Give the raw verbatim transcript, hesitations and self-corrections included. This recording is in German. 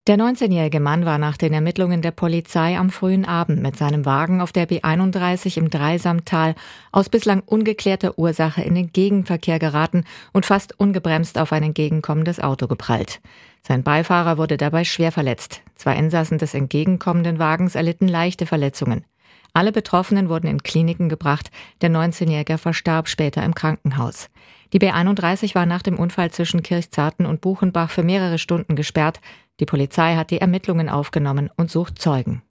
Der neunzehnjährige Mann war nach den Ermittlungen der Polizei am frühen Abend mit seinem Wagen auf der B einunddreißig im Dreisamtal aus bislang ungeklärter Ursache in den Gegenverkehr geraten und fast ungebremst auf ein entgegenkommendes Auto geprallt. Sein Beifahrer wurde dabei schwer verletzt. Zwei Insassen des entgegenkommenden Wagens erlitten leichte Verletzungen. Alle Betroffenen wurden in Kliniken gebracht. Der neunzehnjährige verstarb später im Krankenhaus. Die B einunddreißig war nach dem Unfall zwischen Kirchzarten und Buchenbach für mehrere Stunden gesperrt. Die Polizei hat die Ermittlungen aufgenommen und sucht Zeugen.